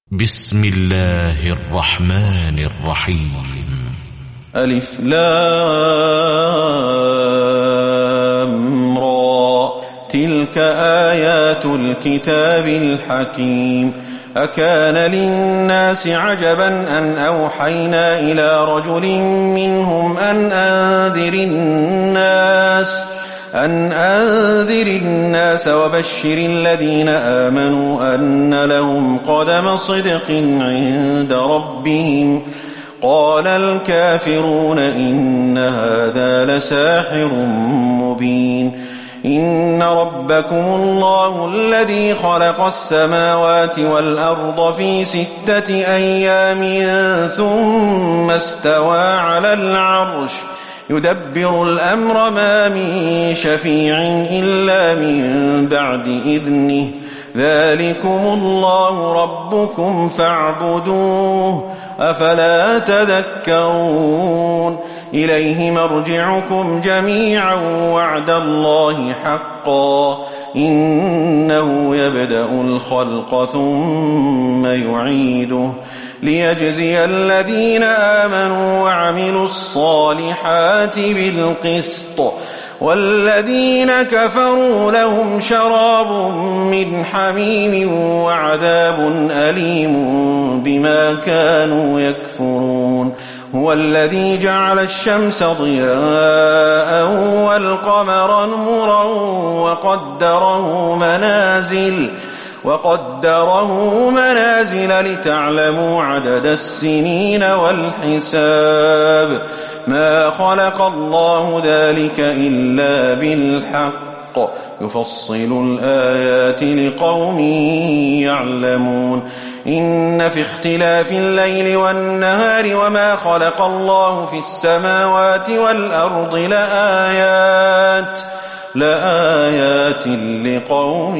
بسم الله الرحمن الرحيم. ألف لام را تلك آيات الكتاب الحكيم. أكان للناس عجبا أن أوحينا إلى رجل منهم أن أنذر الناس وبشر الذين آمنوا أن لهم قدم صدق عند ربهم. قال الكافرون إن هذا لساحر مبين. إن ربكم الله الذي خلق السماوات والأرض في 6 أيام ثم استوى على العرش يدبر الأمر ما من شفيع إلا من بعد إذنه. ذلكم الله ربكم فاعبدوه أفلا تذكرون. إليه مرجعكم جميعا وعد الله حقا إنه يبدأ الخلق ثم يعيده ليجزي الذين آمنوا وعملوا الصالحات بالقسط والذين كفروا لهم شراب من حميم وعذاب أليم بما كانوا يكفرون. هو الذي جعل الشمس ضياء والقمر نورا وقدره منازل لتعلموا عدد السنين والحساب. ما خلق الله ذلك إلا بالحق يفصل الآيات لقوم يعلمون. إن في اختلاف الليل والنهار وما خلق الله في السماوات والأرض لآيات لقوم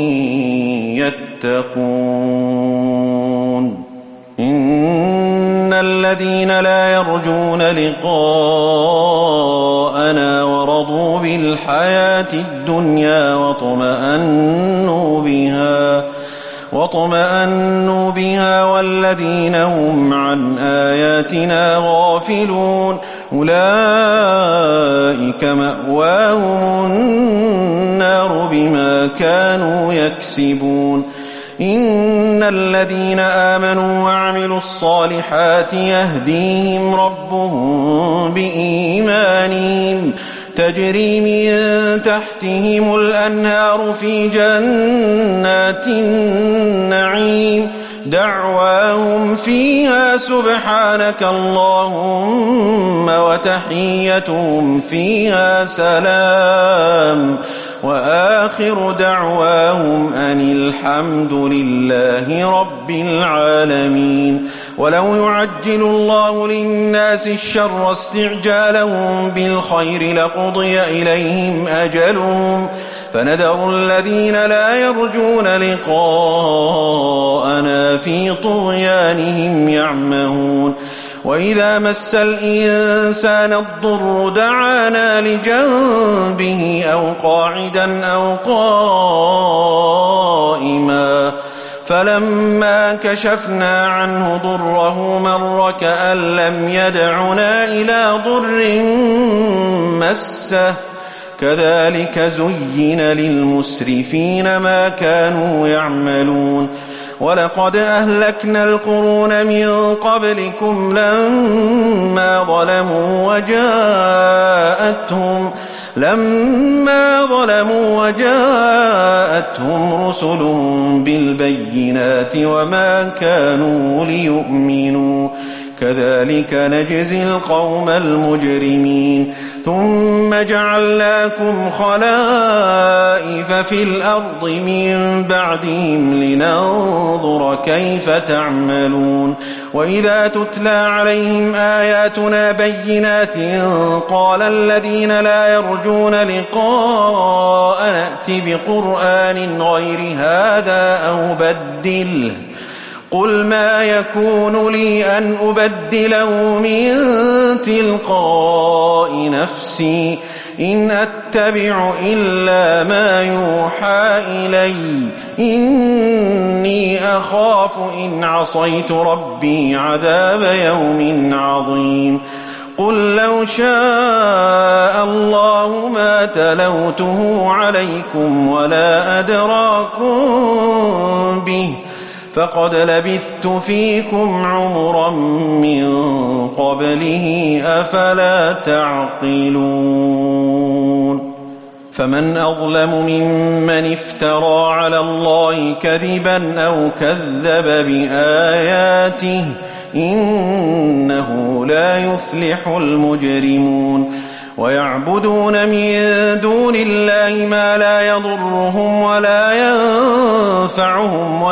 يتقون. إن الذين لا يرجون لقاءنا ورضوا بالحياة الدنيا واطمأنوا بها والذين هم عن آياتنا غافلون أولئك مأواهم النار بما كانوا يكسبون. إن الذين آمنوا وعملوا الصالحات يهديهم ربهم بإيمانهم تجري من تحتهم الأنهار في جنات النعيم دعواهم فيها سبحانك اللهم وتحيتهم فيها سلام وآخر دعواهم أن الحمد لله رب العالمين. ولو يعجل الله للناس الشر استعجالهم بالخير لقضي إليهم أجلهم فنذر الذين لا يرجون لقاءنا في طغيانهم يعمهون. وإذا مس الإنسان الضر دعانا لجنبه أو قاعدا أو قائما فلما كشفنا عنه ضره مر كأن لم يدعنا إلى ضر مسه كذلك زين للمسرفين ما كانوا يعملون. ولقد أهلكنا القرون من قبلكم لما ظلموا وجاءتهم رسلهم بالبينات وما كانوا ليؤمنوا كذلك نجزي القوم المجرمين. ثم جعلناكم خلائف في الأرض من بعدهم لننظر كيف تعملون. وإذا تتلى عليهم آياتنا بينات قال الذين لا يرجون لقاء نأت بقرآن غير هذا أو بدله قل ما يكون لي أن أبدله من تلقاء نفسي إن أتبع إلا ما يوحى إلي إني أخاف إن عصيت ربي عذاب يوم عظيم قل لو شاء الله ما تلوته عليكم ولا أدراكم به فقد لبثت فيكم عمرا من قبله أفلا تعقلون فمن أظلم ممن افترى على الله كذبا أو كذب بآياته إنه لا يفلح المجرمون ويعبدون من دون الله ما لا يضرهم ولا ينفعهم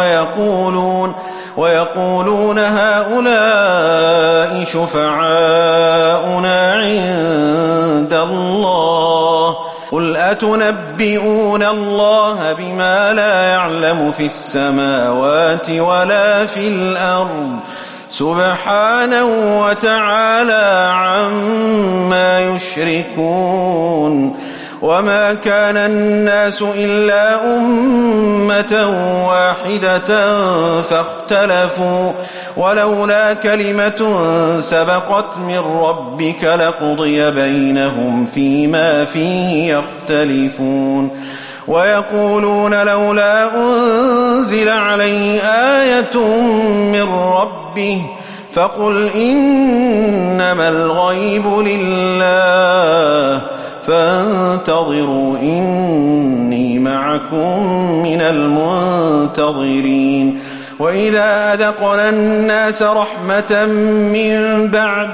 ويقولون هؤلاء شفعاؤنا عند الله قل أتنبئون الله بما لا يعلم في السماوات ولا في الأرض سبحانه وتعالى عما يشركون وما كان الناس إلا أمة واحدة فاختلفوا ولولا كلمة سبقت من ربك لقضي بينهم فيما فيه يختلفون ويقولون لولا أنزل عليه آية من ربه فقل إنما الغيب لله فانتظروا إني معكم من المنتظرين وإذا أذقنا الناس رحمة من بعد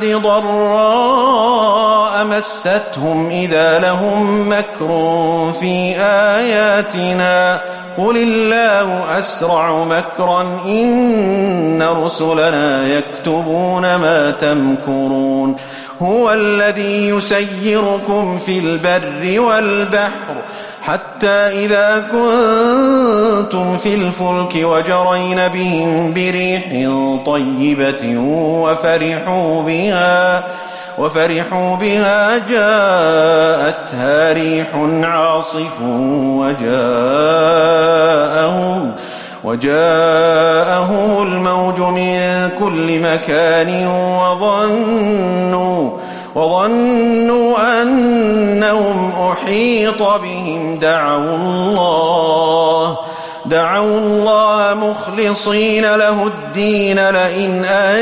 ضراء مستهم إذا لهم مكر في آياتنا قل الله أسرع مكرا إن رسلنا يكتبون ما تمكرون هو الذي يسيركم في البر والبحر حتى إذا كنتم في الفلك وجرين بهم بريح طيبة وفرحوا بها جاءتها ريح عاصف وجاءهم الموج من كل مكان وظنوا أنهم أحيط بهم دعوا الله مخلصين له الدين لئن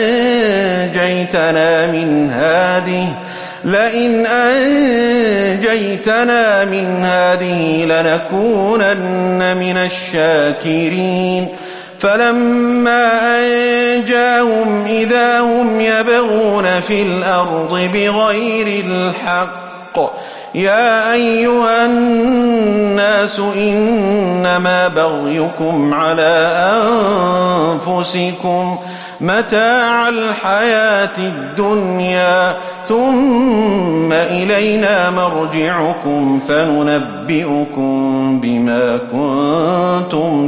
أنجيتنا من هذه لنكونن من الشاكرين فلما أنجاهم إذا هم يبغون في الأرض بغير الحق يا أيها الناس إنما بغيكم على أنفسكم متاع الحياة الدنيا ثم إلينا مرجعكم فننبئكم بما كنتم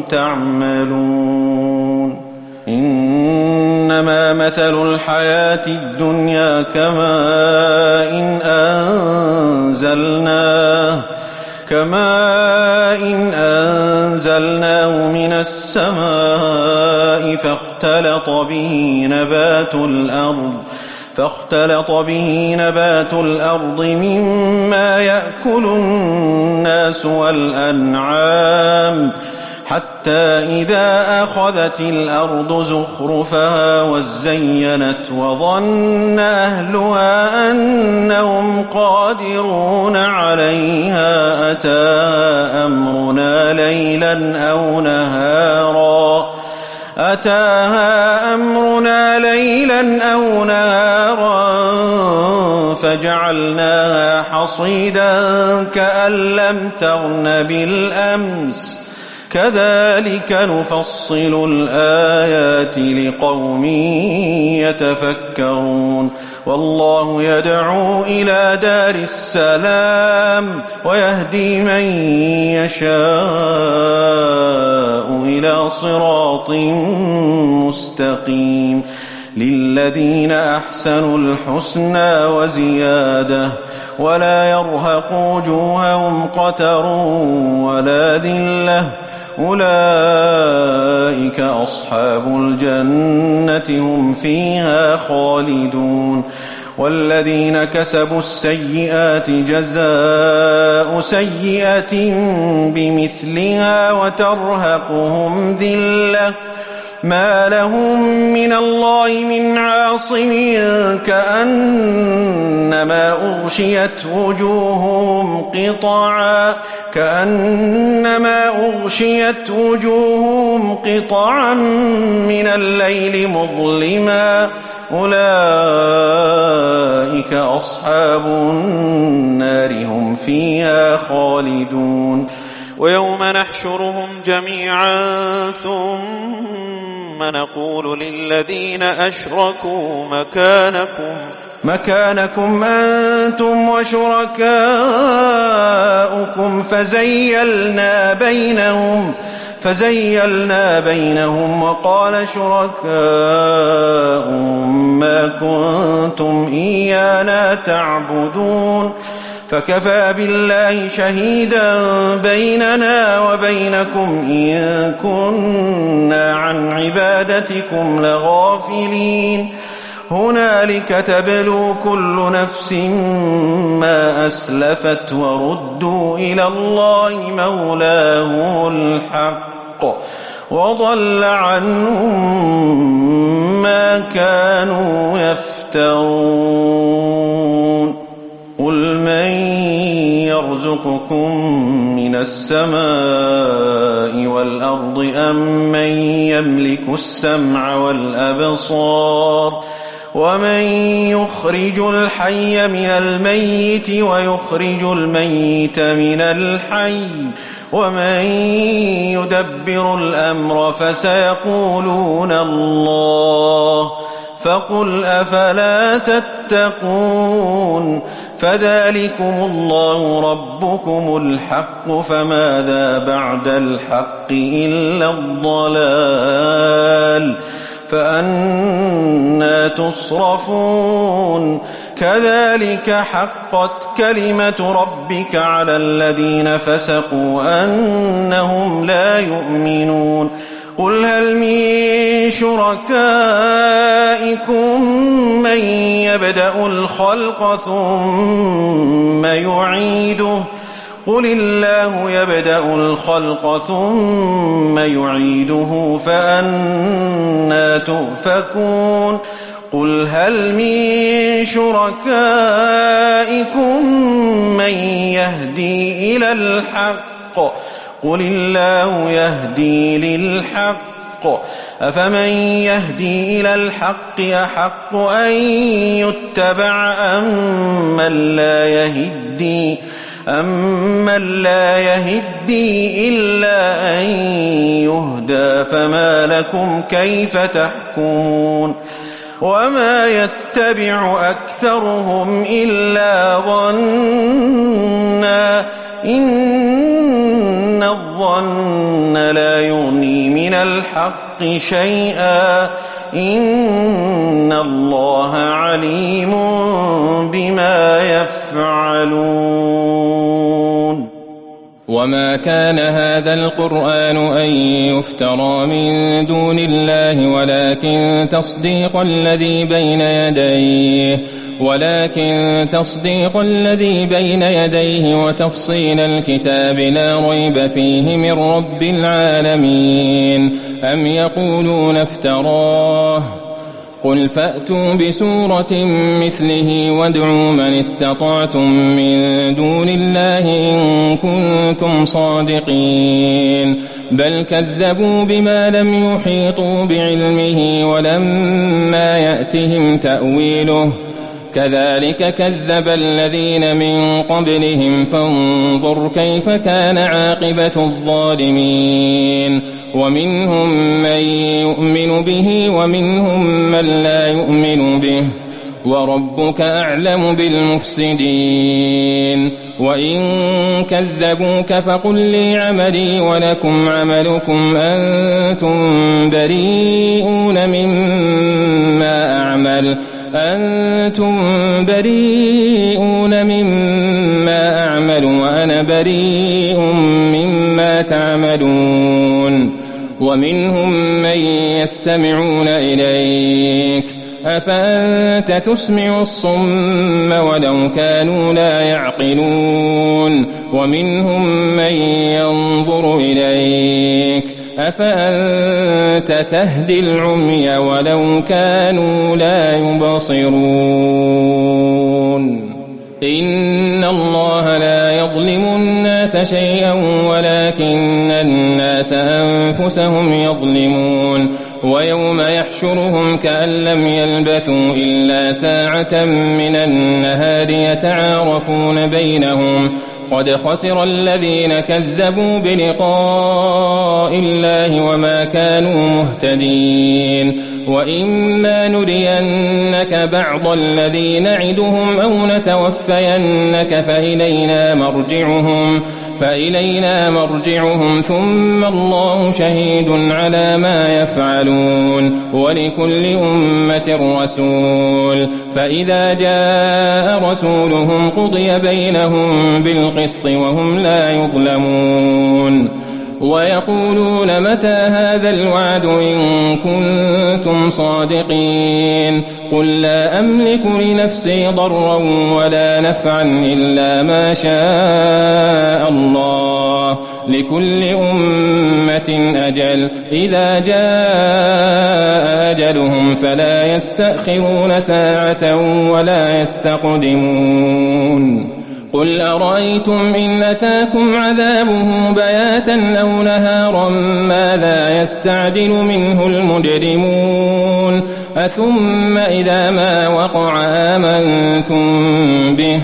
تعملون إنما مثل الحياة الدنيا كماء إن أنزلناه من السماء فاختلط به نبات الأرض مما يأكل الناس والأنعام حتى إذا أخذت الأرض زخرفها وزينت وظن أهلها أنهم قادرون عليها أتاها أمرنا ليلا أو نهارا فجعلناها حصيدا كأن لم تغن بالأمس كذلك نفصل الآيات لقوم يتفكرون والله يدعو إلى دار السلام ويهدي من يشاء إلى صراط مستقيم للذين أحسنوا الحسنى وزيادة ولا يرهق وجوههم قتر ولا ذلة أولئك أصحاب الجنة هم فيها خالدون والذين كسبوا السيئات جزاء سيئة بمثلها وترهقهم ذلة ما لهم من الله من عاصم كأنما أغشيت وجوههم قطعا من الليل مظلما أولئك أصحاب النار هم فيها خالدون ويوم نحشرهم جميعا ثم نقول للذين أشركوا مكانكم أنتم وشركاؤكم فزيلنا بينهم وقال شركاؤهم ما كنتم إيانا تعبدون فكفى بالله شهيدا بيننا وبينكم إن كنا عن عبادتكم لغافلين هنالك تبلو كل نفس ما أسلفت وردوا إلى الله مولاهم الحق وضل عنهم ما كانوا يفترون قل من يرزقكم من السماء والأرض أم من يملك السمع والأبصار ومن يخرج الحي من الميت ويخرج الميت من الحي ومن يدبر الأمر فسيقولون الله فقل أفلا تتقون فذلكم الله ربكم الحق فماذا بعد الحق إلا الضلال فأنى تصرفون كذلك حقت كلمة ربك على الذين فسقوا أنهم لا يؤمنون قل هل من شركائكم من يبدأ الخلق ثم يعيده قل الله يبدأ الخلق ثم يعيده فأنى تؤفكون قل هل من شركائكم من يهدي إلى الحق قل الله يهدي للحق أفمن يهدي إلى الحق أحق أن يتبع أمن لا يهدي إلا أن يهدى فما لكم كيف تحكمون وما يتبع أكثرهم إلا ظنا إن الظن لا يغني من الحق شيئا إن الله عليم بما يفعلون وما كان هذا القرآن أن يفترى من دون الله ولكن تصديق الذي بين يديه وتفصيل الكتاب لا ريب فيه من رب العالمين أم يقولون افتراه قل فأتوا بسورة مثله وادعوا من استطعتم من دون الله إن كنتم صادقين بل كذبوا بما لم يحيطوا بعلمه ولما يأتهم تأويله كذلك كذب الذين من قبلهم فانظر كيف كان عاقبة الظالمين ومنهم من يؤمن به ومنهم من لا يؤمن به وربك أعلم بالمفسدين وإن كذبوك فقل لي عملي ولكم عملكم أنتم بريئون مما إليك أفأنت تسمع الصم ولو كانوا لا يعقلون ومنهم من ينظر إليك أفأنت تهدي العمي ولو كانوا لا يبصرون إن الله لا يظلم الناس شيئا ولكن الناس أنفسهم يظلمون ويوم يحشرهم كأن لم يلبثوا إلا ساعة من النهار يتعارفون بينهم قد خسر الذين كذبوا بلقاء الله وما كانوا مهتدين وإما نرينك بعض الذي نعدهم أو نتوفينك فإلينا مرجعهم ثم الله شهيد على ما يفعلون ولكل أمة رسول فإذا جاء رسولهم قضي بينهم بالقسط وهم لا يظلمون ويقولون متى هذا الوعد إن كنتم صادقين قل لا أملك لنفسي ضرا ولا نفعا إلا ما شاء الله لكل أمة أجل إذا جاء أجلهم فلا يستأخرون ساعة ولا يستقدمون قل أرأيتم إن أتاكم عذابه بياتا أو نهارا ماذا يستعجل منه المجرمون أثم إذا ما وقع آمنتم به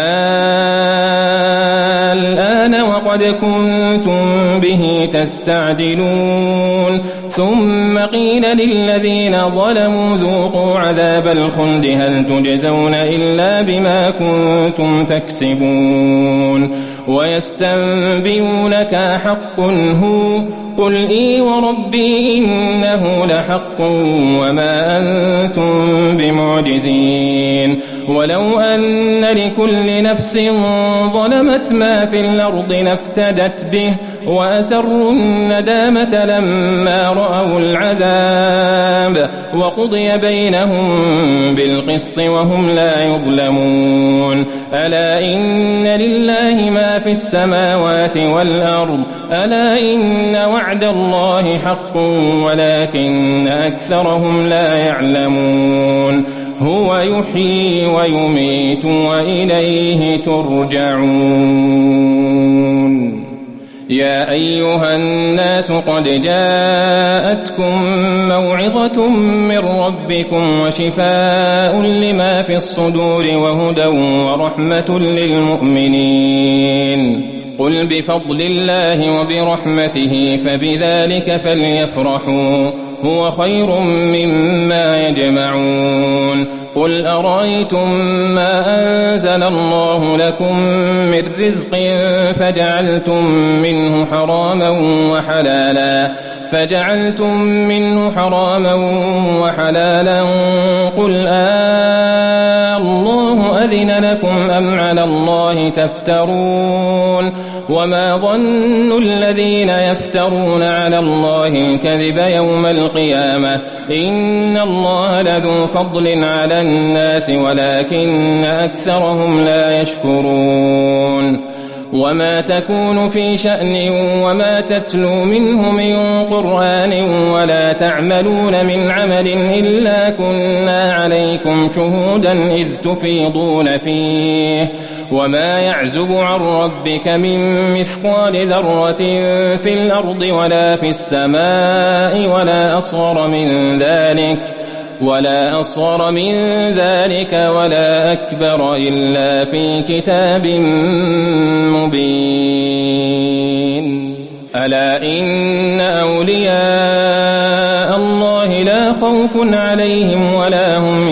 الآن وقد كنتم به تستعجلون ثم قيل للذين ظلموا ذوقوا عذاب الخلد هل تجزون إلا بما كنتم تكسبون ويستنبئونك أحق هو قل إي وربي إنه لحق وما أنتم بمعجزين ولو أن لكل نفس ظلمت ما في الأرض لافتدت به وأسروا الندامة لما رأوا العذاب وقضي بينهم بالقسط وهم لا يظلمون ألا إن لله ما في السماوات والأرض ألا إن وعد الله حق ولكن أكثرهم لا يعلمون هو يحيي ويميت وإليه ترجعون يا أيها الناس قد جاءتكم موعظة من ربكم وشفاء لما في الصدور وهدى ورحمة للمؤمنين قل بفضل الله وبرحمته فبذلك فليفرحوا هو خير مما يجمعون قل أرأيتم ما أنزل الله لكم من رزق فجعلتم منه حراما وحلالا قل الله أذن لكم أم على الله تفترون وما ظن الذين يفترون على الله الكذب يوم القيامة إن الله لذو فضل على الناس ولكن أكثرهم لا يشكرون وما تكون في شأن وما تتلو منه من قرآن ولا تعملون من عمل إلا كنا عليكم شهودا إذ تفيضون فيه وما يعزب عن ربك من مثقال ذرة في الأرض ولا في السماء ولا أصغر من ذلك ولا أكبر إلا في كتاب مبين ألا إن أولياء الله لا خوف عليهم ولا هم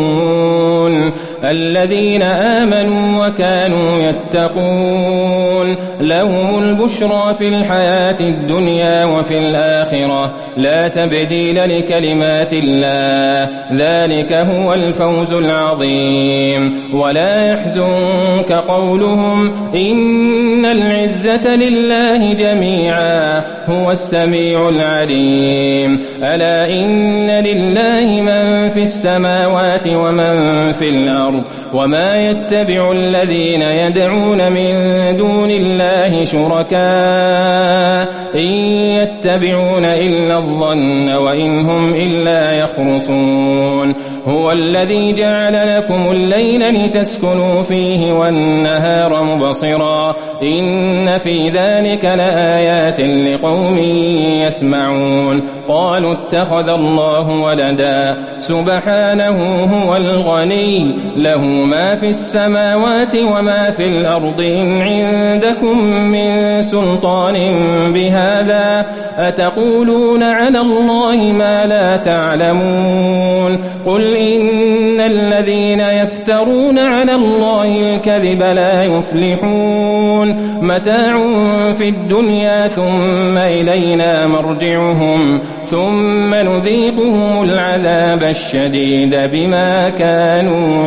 يحزنون الذين آمنوا وكانوا يتقون لهم البشرى في الحياة الدنيا وفي الآخرة لا تبديل لكلمات الله ذلك هو الفوز العظيم ولا يحزنك قولهم إن العزة لله جميعا هو السميع العليم ألا إن لله من في السماوات ومن في الأرض وما يتبع الذين يدعون من دون الله شركاء إن يتبعون إلا الظن وإن هم إلا يخرصون هو الذي جعل لكم الليل لتسكنوا فيه والنهار مبصرا إن في ذلك لآيات لقوم يسمعون قالوا اتخذ الله ولدا سبحانه هو الغني له ما في السماوات وما في الأرض إن عندكم من سلطان بهذا أتقولون على الله ما لا تعلمون قل إن الذين يفترون على الله الكذب لا يفلحون متاع في الدنيا ثم إلينا مرجعهم ثم نذيقهم العذاب الشديد بما كانوا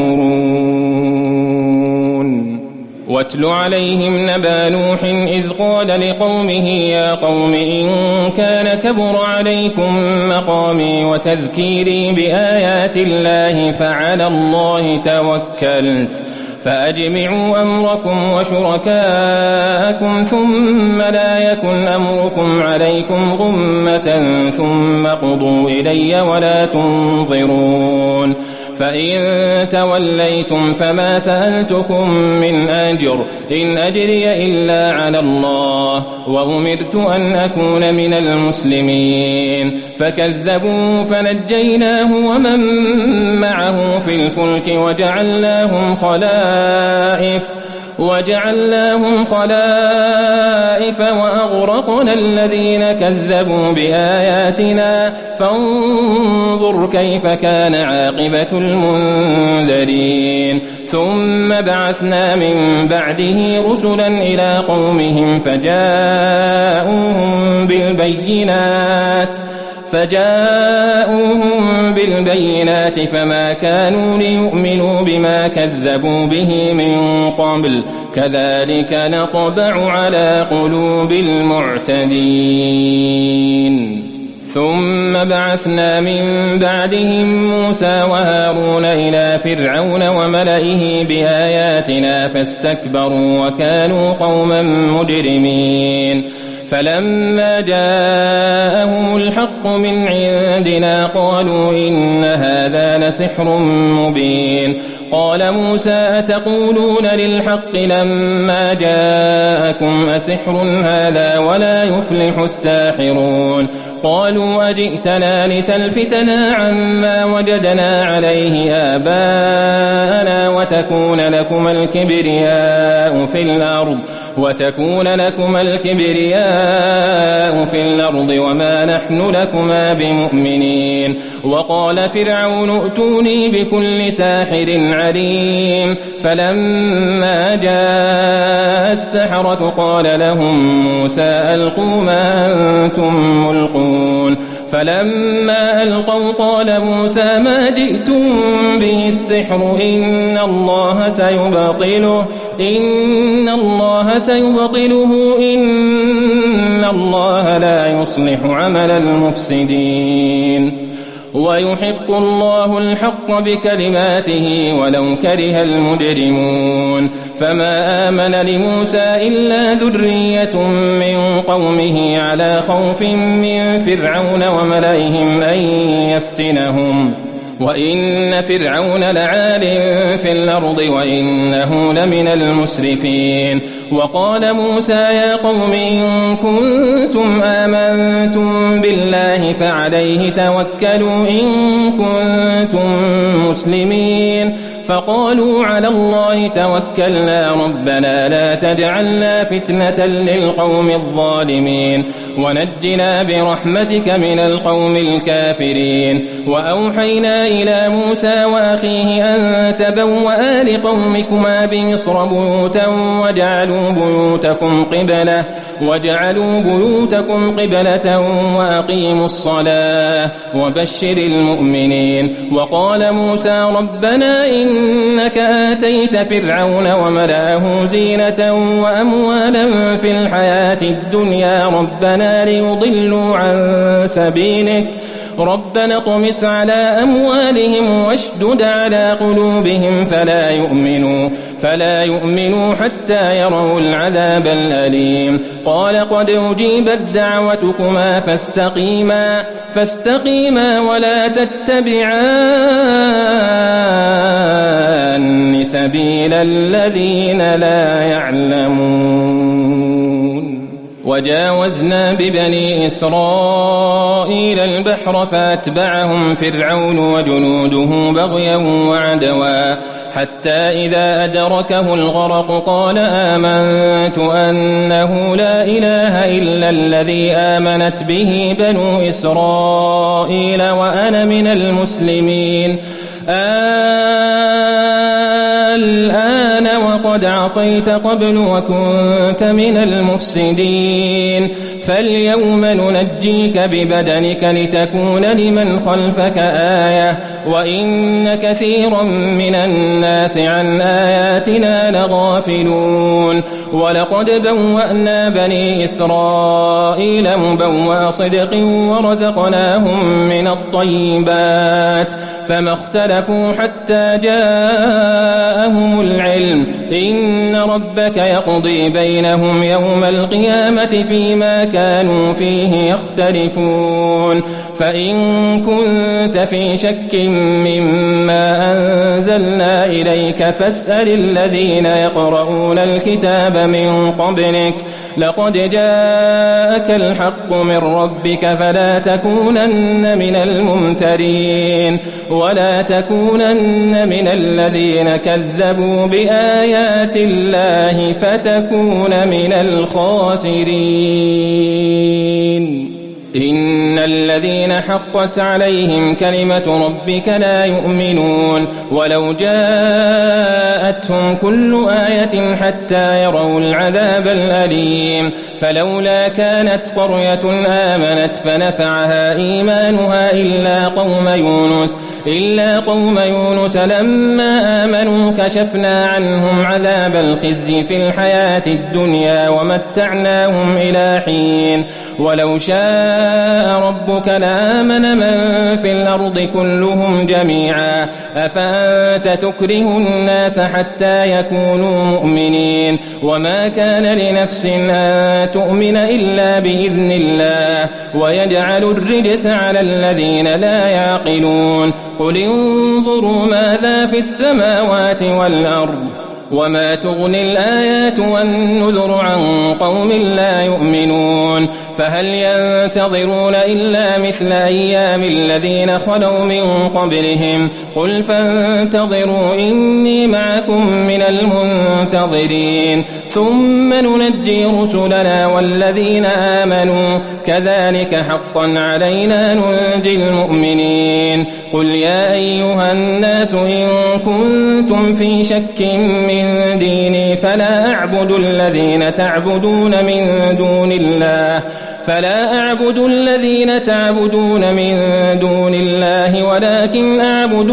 يكفرون واتل عليهم نبأ نوح إذ قال لقومه يا قوم إن كان كبر عليكم مقامي وتذكيري بآيات الله فعلى الله توكلت فأجمعوا أمركم وشركاءكم ثم لا يكن أمركم عليكم غمة ثم قضوا إلي ولا تنظرون فإن توليتم فما سألتكم من أجر إن أجري إلا على الله وأمرت أن أكون من المسلمين فكذبوا فنجيناه ومن معه في الفلك وجعلناهم خلائف وأغرقنا الذين كذبوا بآياتنا فانظر كيف كان عاقبة المنذرين ثم بعثنا من بعده رسلا إلى قومهم فجاءوهم بالبينات فما كانوا ليؤمنوا بما كذبوا به من قبل كذلك نطبع على قلوب المعتدين ثم بعثنا من بعدهم موسى وهارون إلى فرعون وملئه بآياتنا فاستكبروا وكانوا قوما مجرمين فلما جاءهم الحق من عندنا قالوا إن هذا لسحر مبين قال موسى أتقولون للحق لما جاءكم أسحر هذا ولا يفلح الساحرون قالوا أجئتنا لتلفتنا عما وجدنا عليه آباءنا وتكون لكم الكبرياء في الأرض وما نحن لكما بمؤمنين وقال فرعون ائتوني بكل ساحر عليم فلما جاء السحرة قال لهم موسى ألقوا ما أنتم ملقون فلما ألقوا قال موسى ما جئتم به السحر إن الله سيبطله إن الله لا يصلح عمل المفسدين ويحق الله الحق بكلماته ولو كره المجرمون فما آمن لموسى إلا ذرية من قومه على خوف من فرعون وملئهم أن يفتنهم وإن فرعون لعال في الأرض وإنه لمن المسرفين وقال موسى يا قوم إن كنتم آمنتم بالله فعليه توكلوا إن كنتم مسلمين فقالوا على الله توكلنا ربنا لا تجعلنا فتنة للقوم الظالمين ونجنا برحمتك من القوم الكافرين. وأوحينا إلى موسى وأخيه أن تبوأ لقومكما بمصر بيوتا وجعلوا بيوتكم قبلة وأقيموا الصلاة وبشر المؤمنين. وقال موسى ربنا إنك آتيت فرعون وملأه زينة وأموالا في الحياة الدنيا ربنا ليضلوا عن سبيلك ربنا اطمس على أموالهم واشدد على قلوبهم فلا يؤمنوا حتى يروا العذاب الأليم. قال قد أجيبت دعوتكما فاستقيما ولا تتبعان سبيل الذين لا يعلمون. وجاوزنا ببني إسرائيل البحر فأتبعهم فرعون وجنوده بغيا وعدوا حتى إذا أدركه الغرق قال آمنت أنه لا إله إلا الذي آمنت به بنو إسرائيل وأنا من المسلمين. الآن وقد عصيت قبل وكنت من المفسدين فاليوم ننجيك ببدنك لتكون لمن خلفك آية وإن كثيرا من الناس عن آياتنا لغافلون. ولقد بوأنا بني إسرائيل مبوأ صدق ورزقناهم من الطيبات فما اختلفوا حتى جاءهم العلم إن ربك يقضي بينهم يوم القيامة فيما كانوا فيه يختلفون. فإن كنت في شك مما أنزلنا إليك فاسأل الذين يقرؤون الكتاب من قبلك لقد جاءك الحق من ربك فلا تكونن من الممترين ولا تكونن من الذين كذبوا بآيات الله فتكون من الخاسرين. إن الذين حقت عليهم كلمة ربك لا يؤمنون ولو جاءتهم كل آية حتى يروا العذاب الأليم. فلولا كانت قرية آمنت فنفعها إيمانها إلا قوم يونس لما آمنوا كشفنا عنهم عذاب الخزي في الحياة الدنيا ومتعناهم إلى حين. ولو شاء ربك لآمن من في الأرض كلهم جميعا أفأنت تكره الناس حتى يكونوا مؤمنين وما كان لنفس أن تؤمن إلا بإذن الله ويجعل الرجس على الذين لا يعقلون. قل انظروا ماذا في السماوات والأرض وما تغني الآيات والنذر عن قوم لا يؤمنون. فهل ينتظرون إلا مثل أيام الذين خلوا من قبلهم قل فانتظروا إني معكم من المنتظرين ثم ننجي رسلنا والذين آمنوا كذلك حقا علينا ننجي المؤمنين. قل يا أيها الناس إن كنتم في شك من ديني فلا أعبد الذين تعبدون من دون الله ولكن أعبد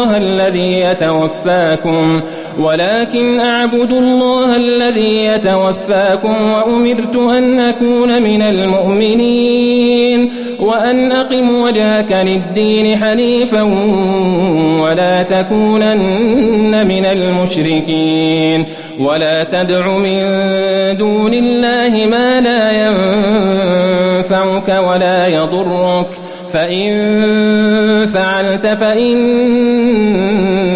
الله الذي يتوفاكم وأمرت أن أكون من المؤمنين وأن أقم وجهك للدين حنيفا ولا تكونن من المشركين ولا تدع من دون الله ما لا ينفعك ولا يضرك فإن فعلت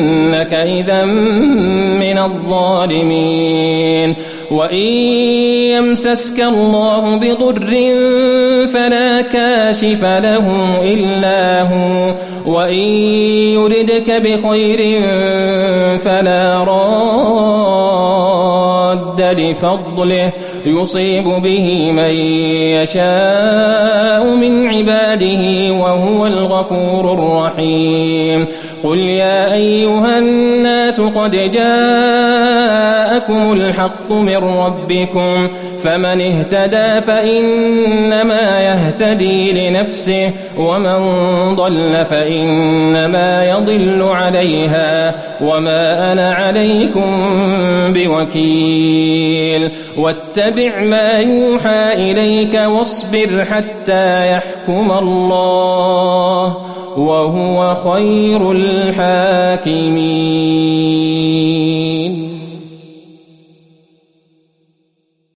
فإنك إذا من الظالمين. وإن يمسسك الله بضر فلا كاشف له إلا هو وإن يردك بخير فلا راد لفضله يصيب به من يشاء من عباده وهو الغفور الرحيم قل يا أيها الناس قد جاءكم الحق من ربكم فمن اهتدى فإنما يهتدي لنفسه ومن ضل فإنما يضل عليها وما أنا عليكم بوكيل واتبع ما يوحى إليك واصبر حتى يحكم الله وهو خير الحاكمين